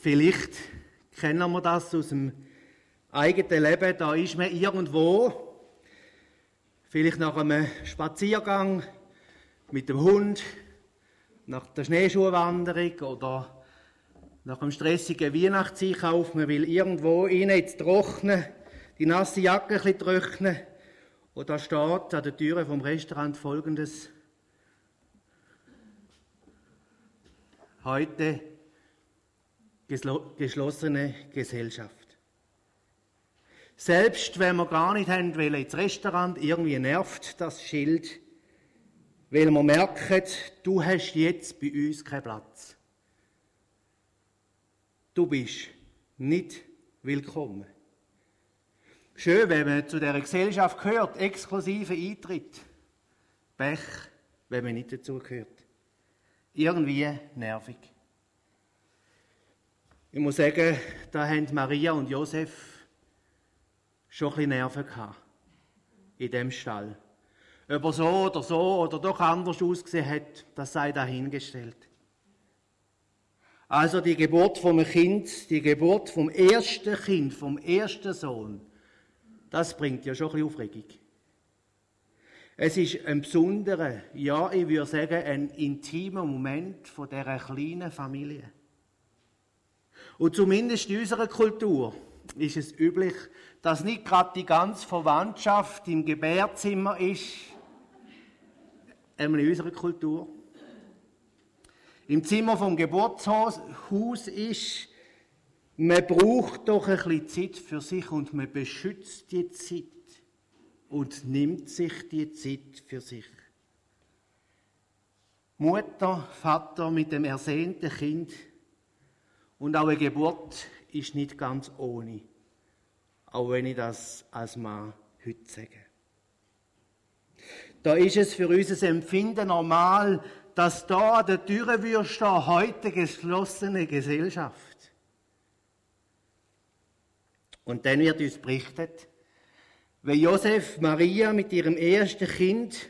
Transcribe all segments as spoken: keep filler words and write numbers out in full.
Vielleicht kennen wir das aus dem eigenen Leben. Da ist man irgendwo, vielleicht nach einem Spaziergang mit dem Hund, nach der Schneeschuhwanderung oder nach einem stressigen Weihnachtseinkauf. Man will irgendwo rein ins Trocknen, die nasse Jacke ein bisschen trocknen. Und da steht an der Türe vom Restaurant Folgendes: Heute geschlossene Gesellschaft. Selbst wenn wir gar nicht haben wollen ins Restaurant, irgendwie nervt das Schild, weil wir merken, du hast jetzt bei uns keinen Platz. Du bist nicht willkommen. Schön, wenn man zu dieser Gesellschaft gehört, exklusiver Eintritt. Pech, wenn man nicht dazu gehört. Irgendwie nervig. Ich muss sagen, da haben Maria und Josef schon ein bisschen Nerven gehabt. In diesem Stall. Ob er so oder so oder doch anders ausgesehen hat, das sei dahingestellt. Also die Geburt vom Kind, die Geburt vom ersten Kind, vom ersten Sohn, das bringt ja schon ein bisschen Aufregung. Es ist ein besonderer, ja, ich würde sagen, ein intimer Moment von dieser kleinen Familie. Und zumindest in unserer Kultur ist es üblich, dass nicht gerade die ganze Verwandtschaft im Gebärzimmer ist, einmal in unserer Kultur. Im Zimmer vom Geburtshaus ist, man braucht doch ein bisschen Zeit für sich und man beschützt die Zeit und nimmt sich die Zeit für sich. Mutter, Vater mit dem ersehnten Kind und auch eine Geburt ist nicht ganz ohne, auch wenn ich das als Mann heute sage. Da ist es für unser Empfinden normal, dass da an der Tür wirst stehen, heute geschlossene Gesellschaft. Und dann wird uns berichtet, wie Josef Maria mit ihrem ersten Kind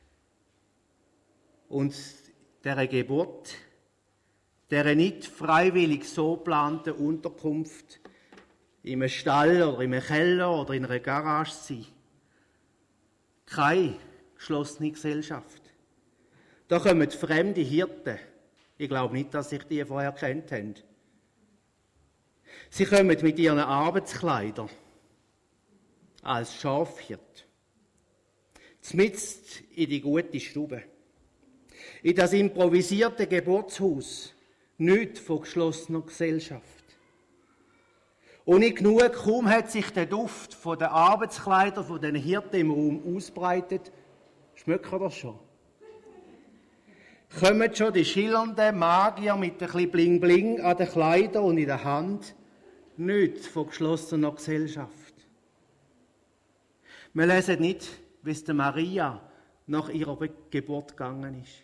und der Geburt, der nicht freiwillig so geplanten Unterkunft in einem Stall oder in einem Keller oder in einer Garage sein. Keine geschlossene Gesellschaft. Da kommen fremde Hirten. Ich glaube nicht, dass sich die vorher kennt haben. Sie kommen mit ihren Arbeitskleidern als Schafhirt. Zmitzt in die gute Stube. In das improvisierte Geburtshaus. Nicht von geschlossener Gesellschaft. Und nicht genug, kaum hat sich der Duft von den Arbeitskleidern von den Hirten im Raum ausbreitet, schmeckt das schon. Kommen schon die schillernden Magier mit ein bisschen Bling-Bling an den Kleidern und in der Hand, nicht von geschlossener Gesellschaft. Wir lesen nicht, wie es der Maria nach ihrer Geburt gegangen ist.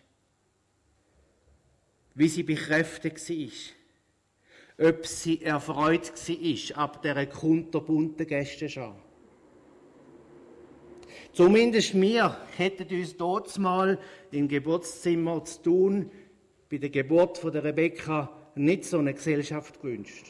Wie sie bekräftigt war. Ob sie erfreut war ab dieser kunterbunten Gästenschar. Zumindest wir hätten uns dort mal im Geburtszimmer zu tun, bei der Geburt von der Rebekka, nicht so eine Gesellschaft gewünscht.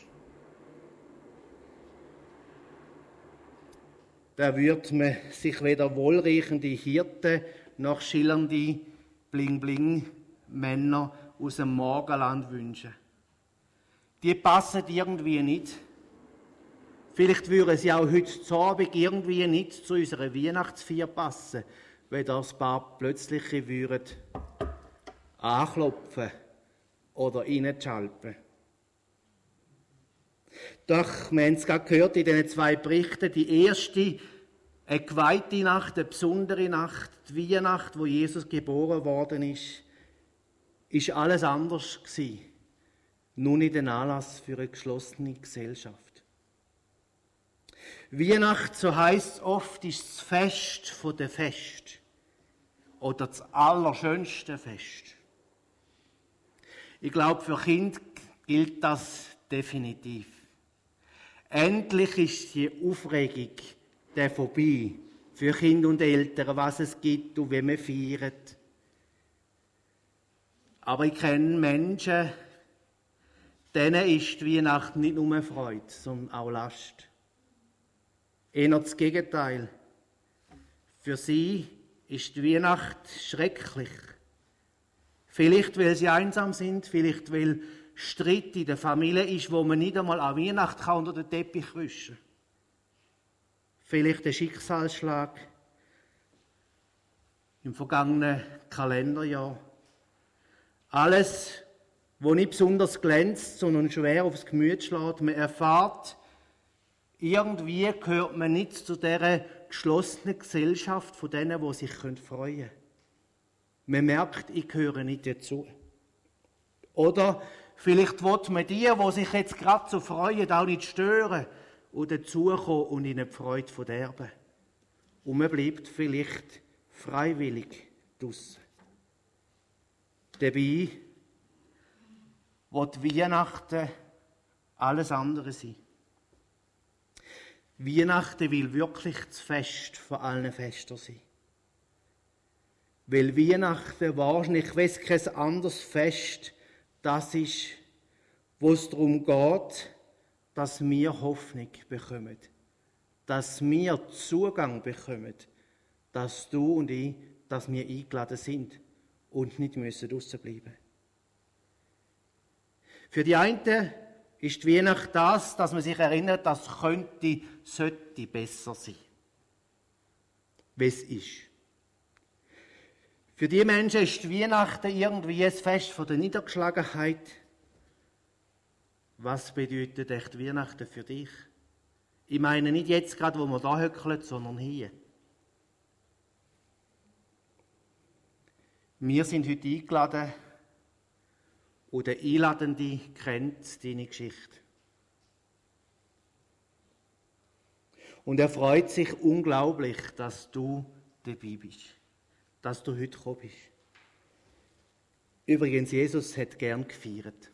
Da würde man sich weder wohlriechende Hirten noch schillernde Bling-Bling-Männer aus dem Morgenland wünschen. Die passen irgendwie nicht. Vielleicht würden sie auch heute zu Abend irgendwie nicht zu unserer Weihnachtsfeier passen, wenn das Paar plötzlich würden anklopfen oder reinschalpen. Doch, wir haben es gerade gehört in diesen zwei Berichten, die erste, eine geweihte Nacht, eine besondere Nacht, die Weihnacht, wo Jesus geboren worden ist, ist alles anders gewesen. Nur nicht ein Anlass für eine geschlossene Gesellschaft. Weihnacht, so heisst es oft, ist das Fest von der Fest. Oder das allerschönste Fest. Ich glaube, für Kinder gilt das definitiv. Endlich ist die Aufregung der vorbei. Für Kinder und Eltern, was es gibt und wie man feiert. Aber ich kenne Menschen, denen ist die Weihnacht nicht nur Freude, sondern auch Last. Eher das Gegenteil. Für sie ist die Weihnacht schrecklich. Vielleicht, weil sie einsam sind, vielleicht, weil Streit in der Familie ist, wo man nicht einmal an Weihnacht kann unter den Teppich wischen kann. Vielleicht ein Schicksalsschlag im vergangenen Kalenderjahr. Alles, wo nicht besonders glänzt, sondern schwer aufs Gemüt schlägt. Man erfahrt, irgendwie gehört man nicht zu dieser geschlossenen Gesellschaft von denen, die sich freuen können. Man merkt, ich gehöre nicht dazu. Oder vielleicht will man die, die sich jetzt gerade so freuen, auch nicht stören und dazukommen und ihnen die Freude verderben. Und man bleibt vielleicht freiwillig draussen. Dabei wird Weihnachten alles andere sein. Weihnachten will wirklich das Fest von allen Festen sein. Weil Weihnachten wahrscheinlich, weiss kein anderes Fest, das ist, wo es darum geht, dass wir Hoffnung bekommen. Dass wir Zugang bekommen. Dass du und ich, dass wir eingeladen sind und nicht müssen draussen bleiben. Für die einen ist die Weihnacht das, dass man sich erinnert, das könnte, sollte besser sein. Wie es ist. Für die Menschen ist die Weihnachten irgendwie ein Fest von der Niedergeschlagenheit. Was bedeutet echt Weihnachten für dich? Ich meine nicht jetzt gerade, wo wir da hückeln, sondern hier. Wir sind heute eingeladen und der Einladende kennt deine Geschichte. Und er freut sich unglaublich, dass du dabei bist, dass du heute gekommen bist. Übrigens, Jesus hat gern gefeiert.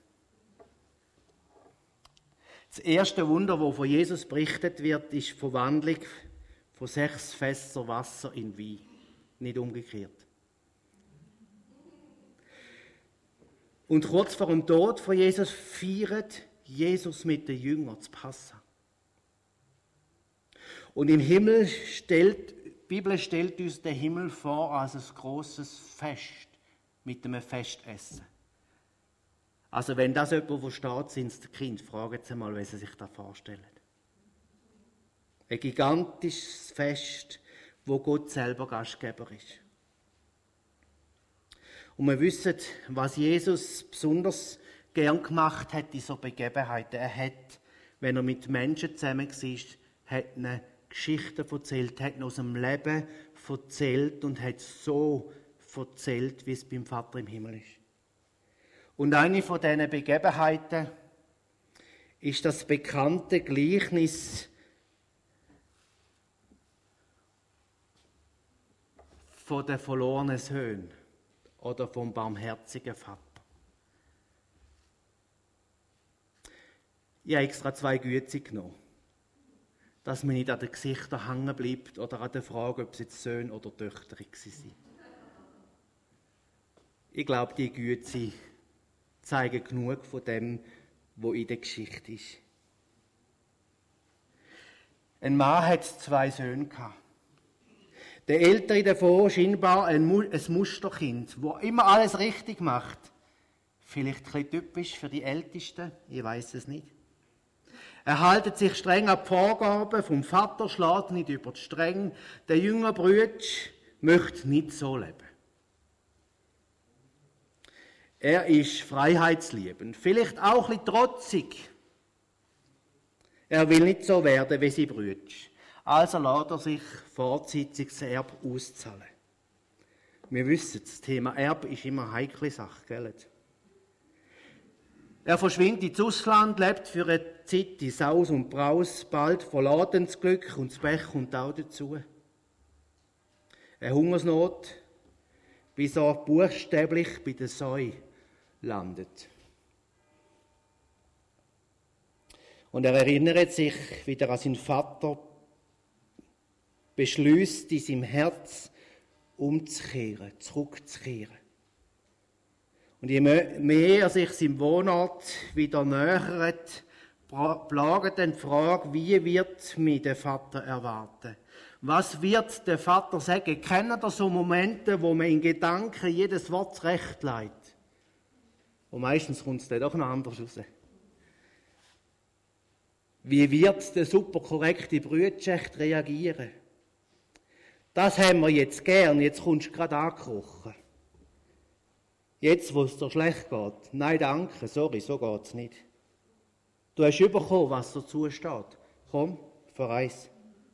Das erste Wunder, das von Jesus berichtet wird, ist die Verwandlung von sechs Fässern Wasser in Wein, nicht umgekehrt. Und kurz vor dem Tod von Jesus feiert Jesus mit den Jüngern zu Passa. Und im Himmel stellt, die Bibel stellt uns den Himmel vor als ein grosses Fest mit einem Festessen. Also wenn das jemand versteht, sind es die Kinder. Fragen Sie mal, wie Sie sich das vorstellen. Ein gigantisches Fest, wo Gott selber Gastgeber ist. Und wir wissen, was Jesus besonders gern gemacht hat in so Begebenheiten. Er hat, wenn er mit Menschen zusammen war, hat ihnen Geschichten erzählt, hat ihnen aus dem Leben erzählt und hat so erzählt, wie es beim Vater im Himmel ist. Und eine von diesen Begebenheiten ist das bekannte Gleichnis von den verlorenen Söhnen oder vom barmherzigen Vater. Ich habe extra zwei Güte genommen, dass man nicht an den Gesichtern hängen bleibt oder an der Frage, ob es jetzt Söhne oder Töchter waren. Ich glaube, die Güte zeigen genug von dem, was in der Geschichte ist. Ein Mann hat zwei Söhne gehabt. Der ältere davon scheinbar ein Musterkind, das immer alles richtig macht. Vielleicht ein bisschen typisch für die Ältesten, ich weiß es nicht. Er hält sich streng an die Vorgaben vom Vater, schlägt nicht über die Stränge. Der jüngere Bruder möchte nicht so leben. Er ist freiheitsliebend, vielleicht auch ein bisschen trotzig. Er will nicht so werden wie sein Bruder. Also lässt er sich vorzeitig das Erbe auszahlen. Wir wissen, das Thema Erbe ist immer eine heikle Sache, gell? Er verschwindet ins Ausland, lebt für eine Zeit in Saus und Braus, bald verlässt das Glück und das Pech kommt auch dazu. Eine Hungersnot, bis er buchstäblich bei der Säue landet. Und er erinnert sich wieder an seinen Vater, beschließt in seinem Herz umzukehren, zurückzukehren. Und je mehr er sich seinem Wohnort wieder nähert, plagt dann die Frage, wie wird mich der Vater erwarten? Was wird der Vater sagen? Kennen ihr so Momente, wo man in Gedanken jedes Wort zurechtleitet? Und meistens kommt es dann doch noch anders raus. Wie wird der super korrekte Brütschecht reagieren? Das haben wir jetzt gern, jetzt kommst du gerade angekrochen. Jetzt, wo es dir schlecht geht. Nein, danke, sorry, so geht es nicht. Du hast bekommen, was dir zusteht. Komm, verreis.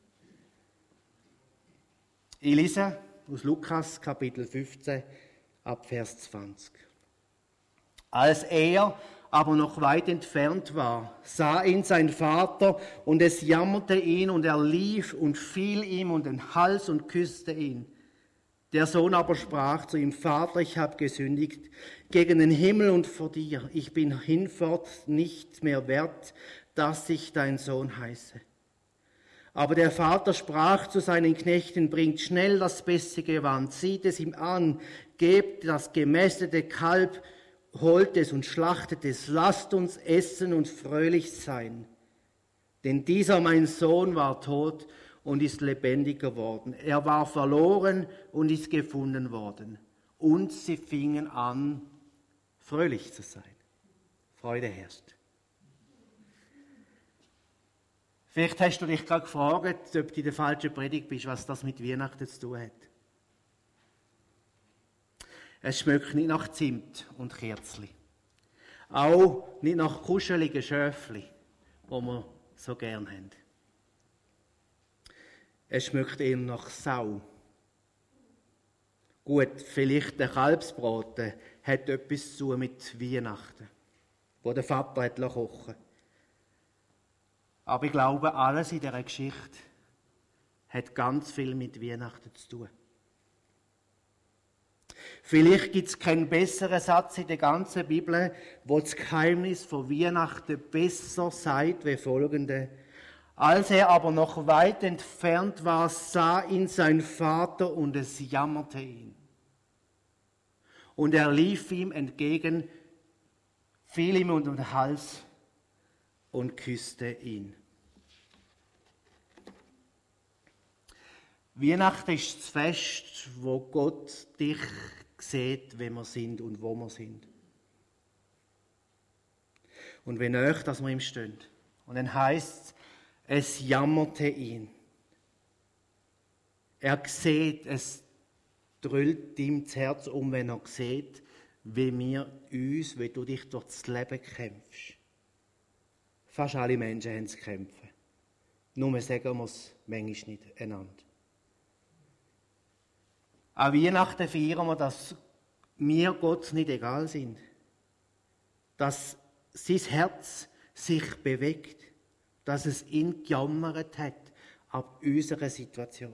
Ich lese aus Lukas Kapitel fünfzehn ab Vers zwanzig. Als er aber noch weit entfernt war, sah ihn sein Vater, und es jammerte ihn, und er lief und fiel ihm um den Hals und küsste ihn. Der Sohn aber sprach zu ihm: Vater, ich habe gesündigt gegen den Himmel und vor dir. Ich bin hinfort nicht mehr wert, dass ich dein Sohn heiße. Aber der Vater sprach zu seinen Knechten: Bringt schnell das beste Gewand, zieht es ihm an, gebt das gemästete Kalb, holt es und schlachtet es, lasst uns essen und fröhlich sein. Denn dieser mein Sohn war tot und ist lebendig geworden. Er war verloren und ist gefunden worden. Und sie fingen an, fröhlich zu sein. Freude herrscht. Vielleicht hast du dich gerade gefragt, ob du in der falschen Predigt bist, was das mit Weihnachten zu tun hat. Es schmeckt nicht nach Zimt und Kerzli. Auch nicht nach kuscheligen Schöfli, die wir so gern haben. Es schmeckt eher nach Sau. Gut, vielleicht der Kalbsbraten hat etwas zu tun mit Weihnachten, wo der Vater hat kochen. Aber ich glaube, alles in dieser Geschichte hat ganz viel mit Weihnachten zu tun. Vielleicht gibt es keinen besseren Satz in der ganzen Bibel, wo das Geheimnis von Weihnachten besser sagt wie folgende: Als er aber noch weit entfernt war, sah ihn sein Vater, und es jammerte ihn. Und er lief ihm entgegen, fiel ihm um den Hals und küsste ihn. Weihnachten ist das Fest, wo Gott dich sieht, wie wir sind und wo wir sind. Und wie nahe, dass wir ihm stehen. Und dann heisst es, es jammerte ihn. Er sieht, es drüllt ihm das Herz um, wenn er sieht, wie wir uns, wie du dich durch das Leben kämpfst. Fast alle Menschen haben zu kämpfen. Nur sagen wir es manchmal nicht einander. An Weihnachten feiern wir, dass wir Gott nicht egal sind. Dass sein Herz sich bewegt. Dass es ihn gejammert hat ab unserer Situation.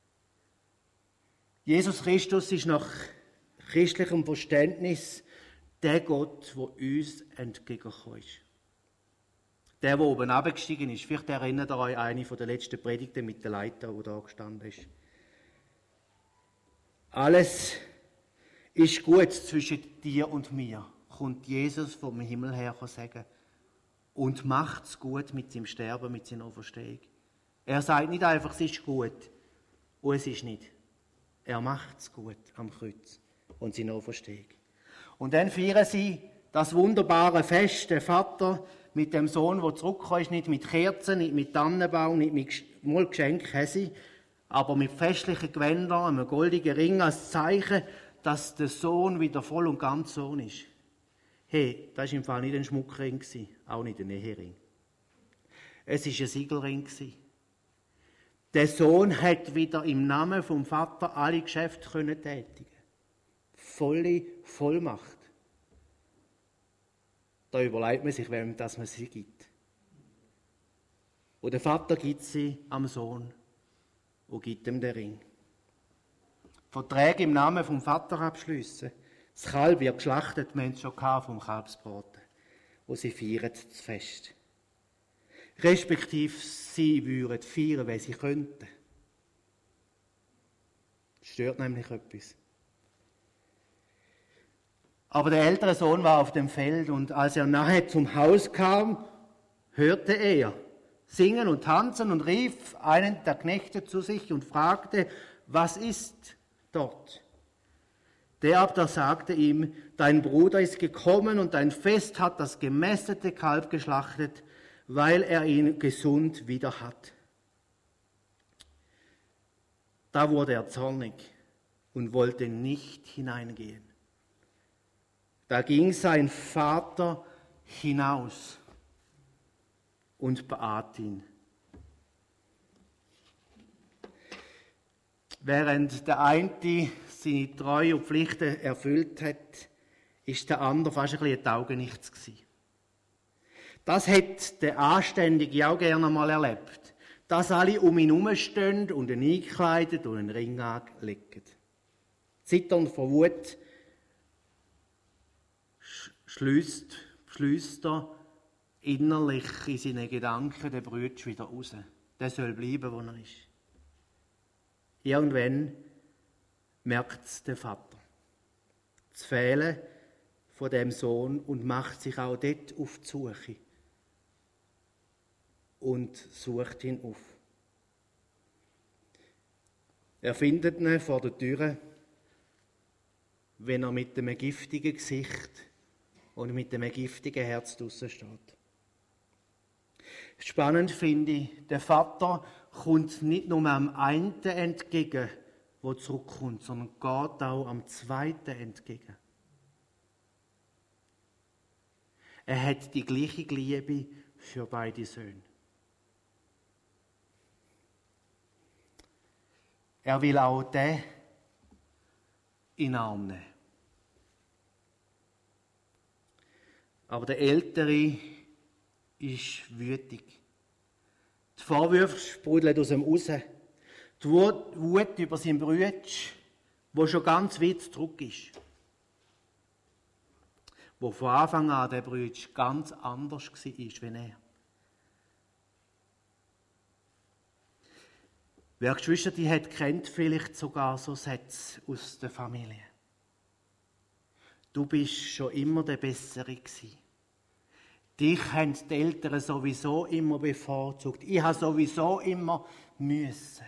Jesus Christus ist nach christlichem Verständnis der Gott, der uns entgegengekommen ist. Der, der oben abgestiegen ist. Vielleicht erinnert ihr euch an eine der letzten Predigten mit der Leiter, die da gestanden ist. Alles ist gut zwischen dir und mir, kommt Jesus vom Himmel her sagen. Und macht's gut mit seinem Sterben, mit seiner Auferstehung. Er sagt nicht einfach, es ist gut und es ist nicht. Er macht's gut am Kreuz und seiner Auferstehung. Und dann feiern sie das wunderbare Fest, der Vater mit dem Sohn, der zurückgekommen ist, nicht mit Kerzen, nicht mit Tannenbaum, nicht mit mal Geschenk haben sie, aber mit festlichen Gewändern, einem goldenen Ring als Zeichen, dass der Sohn wieder voll und ganz Sohn ist. Hey, das war im Fall nicht ein Schmuckring, auch nicht ein Ehering. Es war ein Siegelring. Der Sohn hat wieder im Namen vom Vater alle Geschäfte können tätigen. Volle Vollmacht. Da überlegt man sich, wem das man sie gibt. Und der Vater gibt sie am Sohn und gibt ihm den Ring. Verträge im Namen vom Vater abschliessen. Das Kalb wird geschlachtet, wir haben es schon vom Kalbsbraten. Und sie feiern das Fest. Respektive sie würden feiern, wenn sie könnten. Das stört nämlich etwas. Aber der ältere Sohn war auf dem Feld und als er nahe zum Haus kam, hörte er singen und tanzen und rief einen der Knechte zu sich und fragte, was ist dort? Der aber sagte ihm, dein Bruder ist gekommen und dein Fest hat das gemästete Kalb geschlachtet, weil er ihn gesund wieder hat. Da wurde er zornig und wollte nicht hineingehen. Da ging sein Vater hinaus und bat ihn. Während der eine seine Treue und Pflichten erfüllt hat, ist der andere fast ein bisschen ein Taugenichts gewesen. Das hat der Anständige auch gerne mal erlebt, dass alle um ihn herumstehen und ihn einkleiden und einen Ring anlegen. Zitternd vor Wut schließt, schließt er innerlich in seinen Gedanken den Bruder wieder raus. Der soll bleiben, wo er ist. Irgendwann merkt es der Vater. Das Fehlen von dem Sohn und macht sich auch dort auf die Suche. Und sucht ihn auf. Er findet ihn vor der Tür, wenn er mit einem giftigen Gesicht und mit einem giftigen Herz draussen steht. Spannend finde ich, der Vater kommt nicht nur am einen entgegen, der zurückkommt, sondern geht auch am zweiten entgegen. Er hat die gleiche Liebe für beide Söhne. Er will auch den in den Arm nehmen. Aber der Ältere ist wütig. Die Vorwürfe sprudeln aus ihm raus. Die Wut über seinen Bruder, der schon ganz weit zurück ist. Wo von Anfang an der Bruder ganz anders war als er. Wer Geschwister die hat, kennt vielleicht sogar so Sätze aus der Familie. Du bist schon immer der Bessere gewesen. Dich haben die Eltern sowieso immer bevorzugt. Ich habe sowieso immer müssen.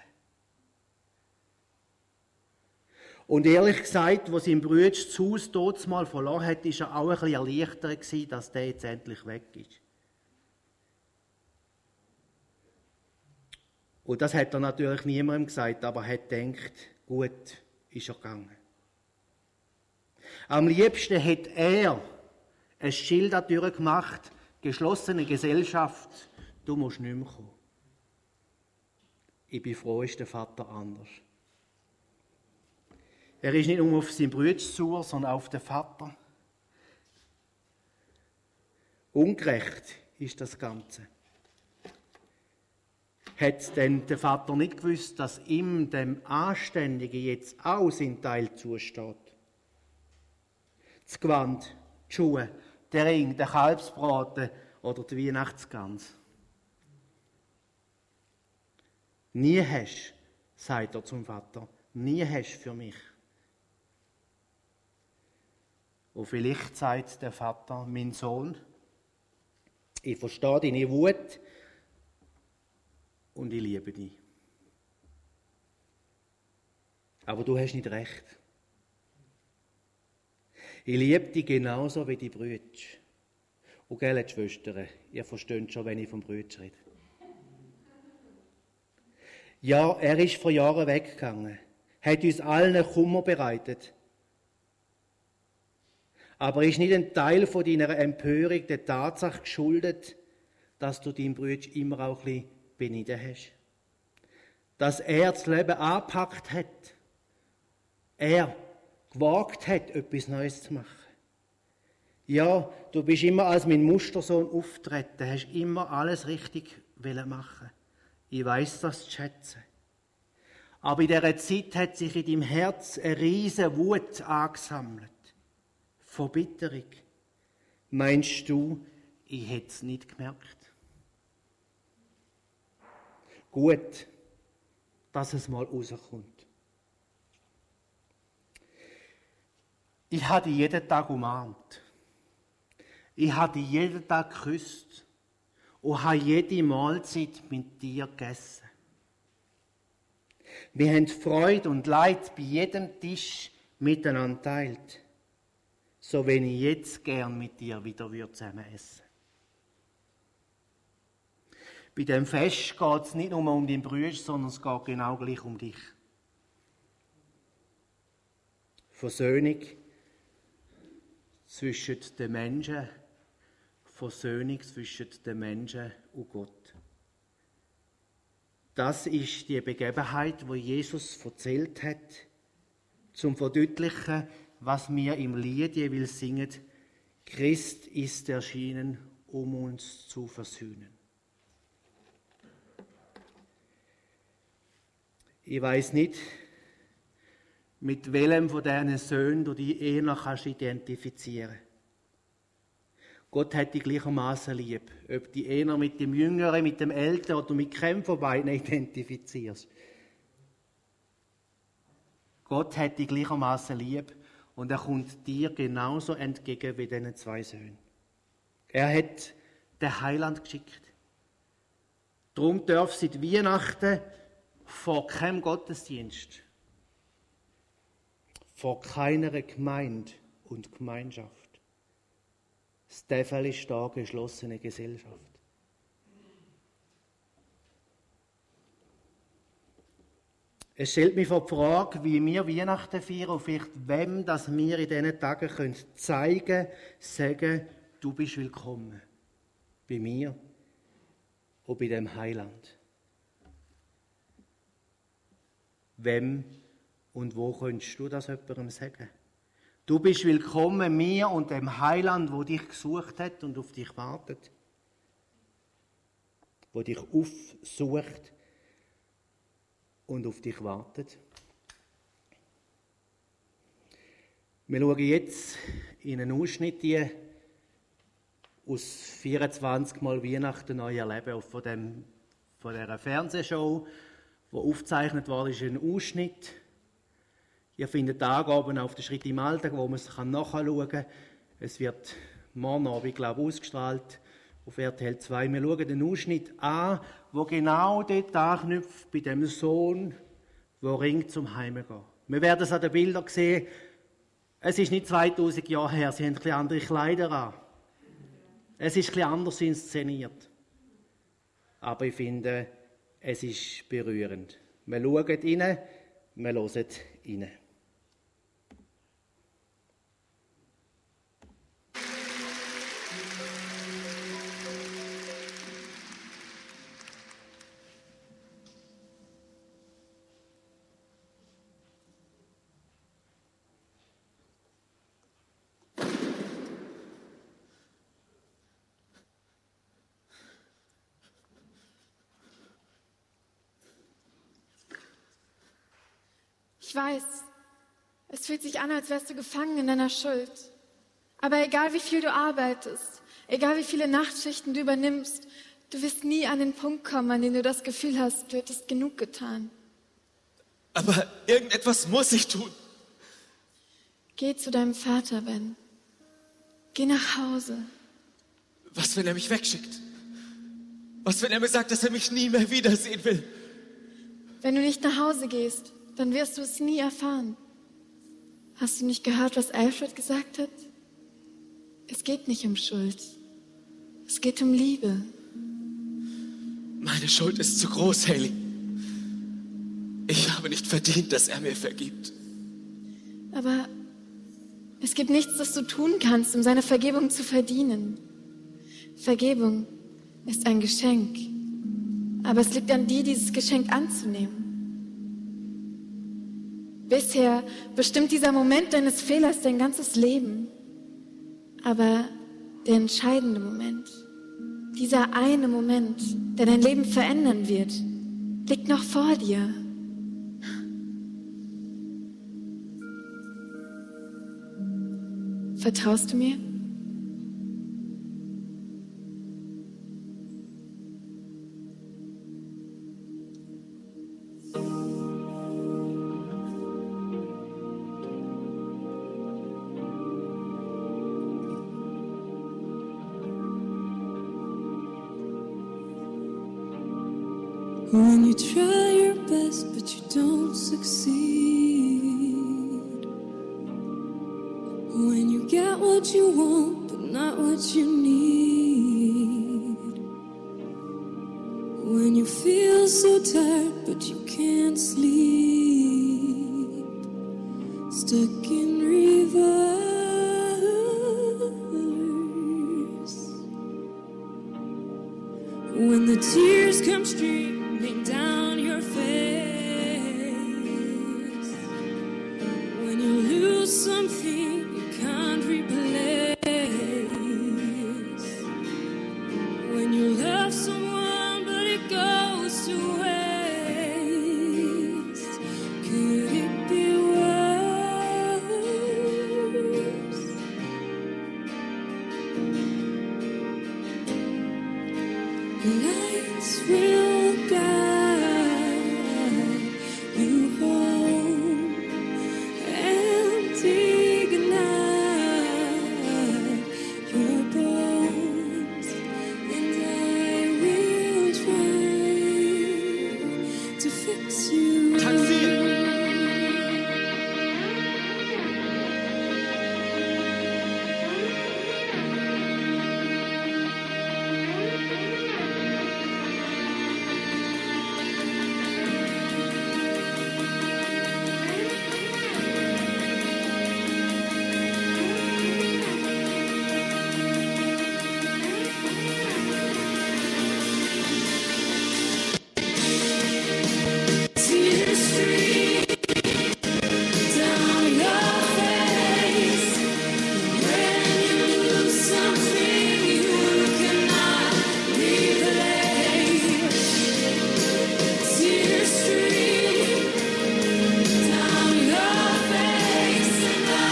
Und ehrlich gesagt, als sein Bruder das Haus dort mal verloren hat, war er auch ein bisschen erleichtert gewesen, dass der jetzt endlich weg ist. Und das hat er natürlich niemandem gesagt, aber er hat gedacht, gut, ist er gegangen. Am liebsten hat er ein Schild an die Tür gemacht, geschlossene Gesellschaft, du musst nicht mehr kommen. Ich bin froh, ist der Vater anders. Er ist nicht nur auf seinen Bruder sauer, sondern auf den Vater. Ungerecht ist das Ganze. Hat denn der Vater nicht gewusst, dass ihm, dem Anständigen, jetzt auch sein Teil zusteht? Das Gewand, die Schuhe, der Ring, der Kalbsbraten oder die Weihnachtsgans. Nie hast, sagt er zum Vater, nie hast für mich. Und vielleicht sagt der Vater, mein Sohn, ich verstehe deine Wut und ich liebe dich. Aber du hast nicht recht. Ich liebe dich genauso wie die Brüder. Und gell, die Schwestern, ihr versteht schon, wenn ich vom Brüder rede. Ja, er ist vor Jahren weggegangen, hat uns allen Kummer bereitet. Aber ist nicht ein Teil von deiner Empörung der Tatsache geschuldet, dass du deinen Bruder immer auch ein bisschen beneidet hast? Dass er das Leben angepackt hat. Er gewagt hat, etwas Neues zu machen. Ja, du bist immer als mein Mustersohn auftreten, hast immer alles richtig machen. Ich weiss das zu schätzen. Aber in dieser Zeit hat sich in deinem Herz eine riesige Wut angesammelt. Verbitterung. Meinst du, ich hätte es nicht gemerkt? Gut, dass es mal rauskommt. Ich habe dich jeden Tag umarmt. Ich habe dich jeden Tag geküsst und habe jede Mahlzeit mit dir gegessen. Wir haben Freude und Leid bei jedem Tisch miteinander teilt. So wenn ich jetzt gern mit dir wieder zusammen essen. Bei dem Fest geht es nicht nur um deinen Bruder, sondern es geht genau gleich um dich. Versöhnung zwischen den Menschen, Versöhnung zwischen den Menschen und Gott. Das ist die Begebenheit, die Jesus erzählt hat, zum Verdeutlichen, was wir im Lied jeweils singen. Christ ist erschienen, um uns zu versöhnen. Ich weiß nicht, mit welchem von diesen Söhnen du dich eher kannst identifizieren. Gott hat dich gleichermaßen lieb. Ob du dich eher mit dem Jüngeren, mit dem Älteren oder mit keinem von beiden identifizierst. Gott hat dich gleichermaßen lieb und er kommt dir genauso entgegen wie diesen zwei Söhnen. Er hat den Heiland geschickt. Darum darf seit Weihnachten vor keinem Gottesdienst, vor keiner Gemeinde und Gemeinschaft, das Teufel ist da, geschlossene Gesellschaft. Es stellt mich vor die Frage, wie wir Weihnachten feiern und vielleicht wem, dass wir in diesen Tagen können zeigen, sagen, du bist willkommen bei mir und bei dem Heiland. Wem und wo könntest du das jemandem sagen? Du bist willkommen mir und dem Heiland, wo dich gesucht hat und auf dich wartet. Wo dich aufsucht und auf dich wartet. Wir schauen jetzt in einen Ausschnitt hier aus vierundzwanzig Mal Weihnachten neu erleben von, dem, von dieser Fernsehshow, die aufgezeichnet wurde, ist ein Ausschnitt. Ihr findet Angaben auf den Schritt im Alltag, wo man es nachschauen kann. Es wird morgen Abend, glaube ich, ausgestrahlt auf R T L zwei. Wir schauen den Ausschnitt an, wo genau dort anknüpft bei dem Sohn, der ringt zum Heimgehen. Wir werden es an den Bildern sehen. Es ist nicht zweitausend Jahre her, sie haben ein bisschen andere Kleider an. Es ist ein bisschen anders inszeniert. Aber ich finde, es ist berührend. Wir schauen rein, wir hören rein. Ich weiß, es fühlt sich an, als wärst du gefangen in deiner Schuld. Aber egal wie viel du arbeitest, egal wie viele Nachtschichten du übernimmst, du wirst nie an den Punkt kommen, an dem du das Gefühl hast, du hättest genug getan. Aber irgendetwas muss ich tun. Geh zu deinem Vater, Ben. Geh nach Hause. Was, wenn er mich wegschickt? Was, wenn er mir sagt, dass er mich nie mehr wiedersehen will? Wenn du nicht nach Hause gehst, dann wirst du es nie erfahren. Hast du nicht gehört, was Alfred gesagt hat? Es geht nicht um Schuld. Es geht um Liebe. Meine Schuld ist zu groß, Hayley. Ich habe nicht verdient, dass er mir vergibt. Aber es gibt nichts, das du tun kannst, um seine Vergebung zu verdienen. Vergebung ist ein Geschenk. Aber es liegt an dir, dieses Geschenk anzunehmen. Bisher bestimmt dieser Moment deines Fehlers dein ganzes Leben. Aber der entscheidende Moment, dieser eine Moment, der dein Leben verändern wird, liegt noch vor dir. Vertraust du mir? When you try your best but you don't succeed. When you get what you want but not what you need. When you feel so tired but you can't sleep. Stuck in reverse. When the tears come streaming down your face. When you lose something you can't replace. When you love someone but it goes to waste. Could it be worse? Lights will guide you home and ignite your bones, and I will try to fix you. Taxi! Tears stream down your face. When you lose something you cannot replace. Tears stream down your face, and I,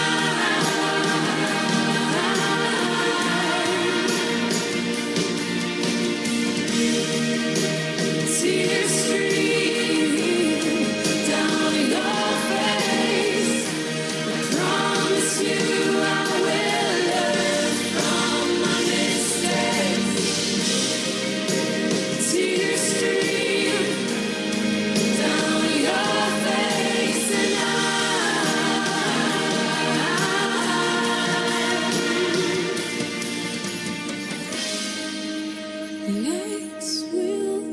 tears stream down your face. I promise you I will learn from my mistakes. Tears stream down your face, and I, lights will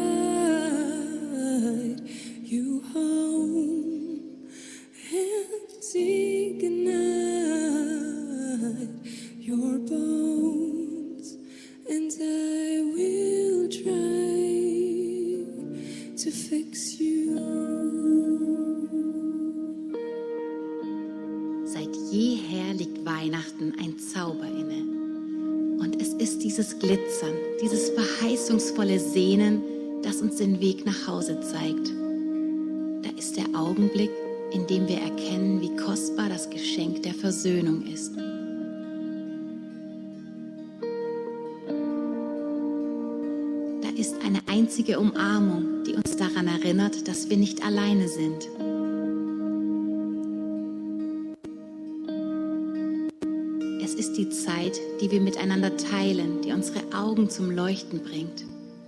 guide you home and ignite your bones, and I will try to fix you. Seit jeher liegt Weihnachten ein Zauber inne. Und es ist dieses Glitzern, dieses verheißungsvolle Sehnen, das uns den Weg nach Hause zeigt. Da ist der Augenblick, in dem wir erkennen, wie kostbar das Geschenk der Versöhnung ist. Da ist eine einzige Umarmung, die uns daran erinnert, dass wir nicht alleine sind. Es ist die Zeit, die wir miteinander teilen, die unsere Augen zum Leuchten bringt.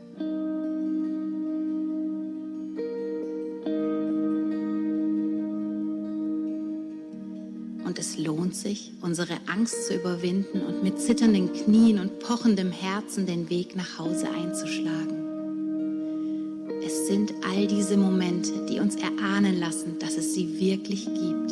Und es lohnt sich, unsere Angst zu überwinden und mit zitternden Knien und pochendem Herzen den Weg nach Hause einzuschlagen. Es sind all diese Momente, die uns erahnen lassen, dass es sie wirklich gibt.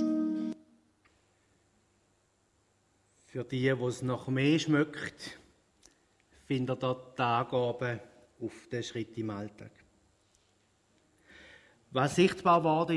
Für die, wo es noch mehr schmeckt, findet ihr die Angaben auf den Schritt im Alltag. Was sichtbar wurde,